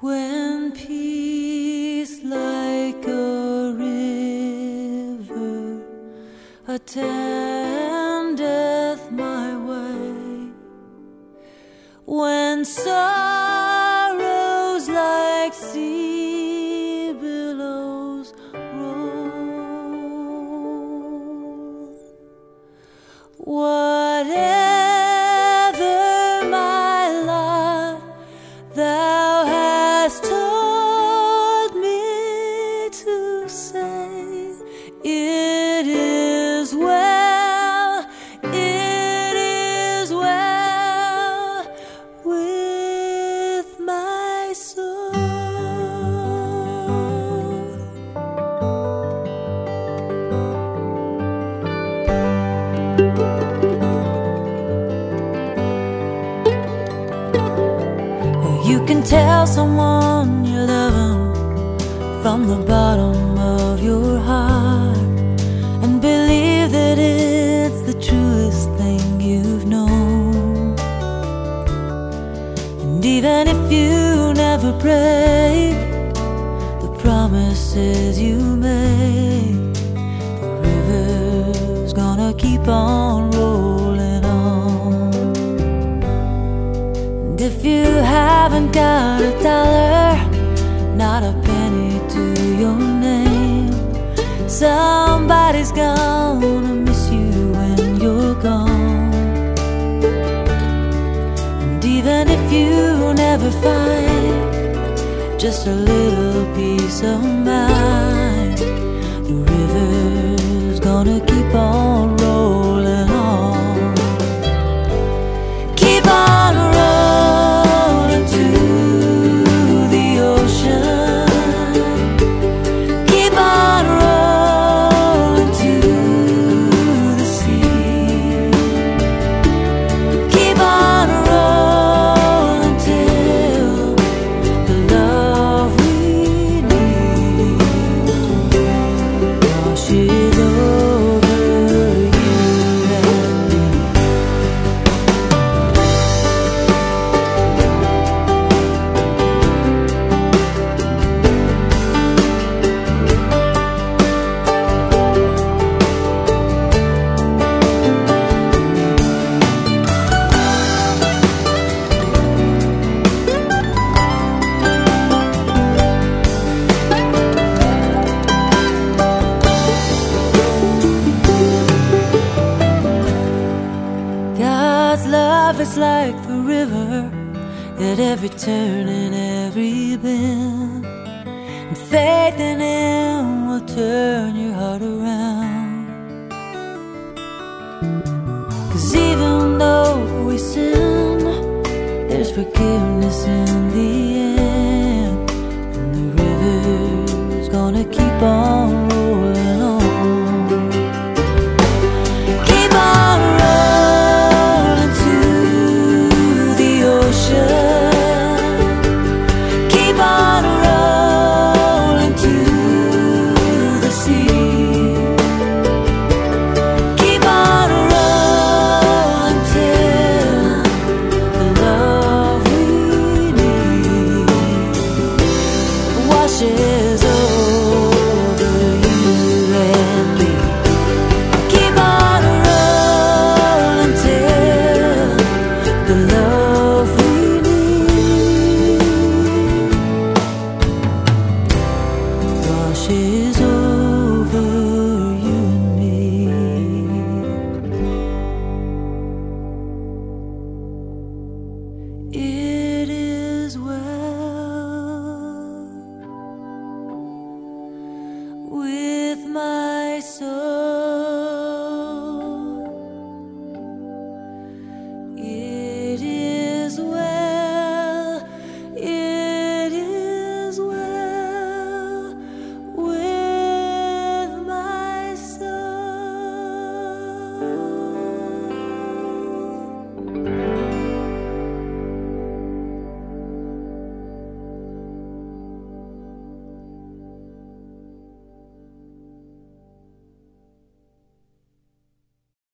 When peace like a river attendeth my way, when sorrows like sea billows roll, whatever my lot, thou hast taught me to say, it is well, it is well with my soul. You can tell someone you love them from the bottom of your heart and believe that it's the truest thing you've known. And even if you never break the promises you make, the river's gonna keep on rolling on. And if you haven't got a dollar, not a penny to your name, somebody's gonna miss you when you're gone. And even if you never find just a little peace of mind, the river's gonna keep on rolling on. Keep on rolling to the ocean. Keep on rolling to the sea. Keep on rolling till the love we need washes over you and me. God's love is like the river at every turn and every bend, and faith in Him will turn your heart around. 'Cause even though we sin, there's forgiveness in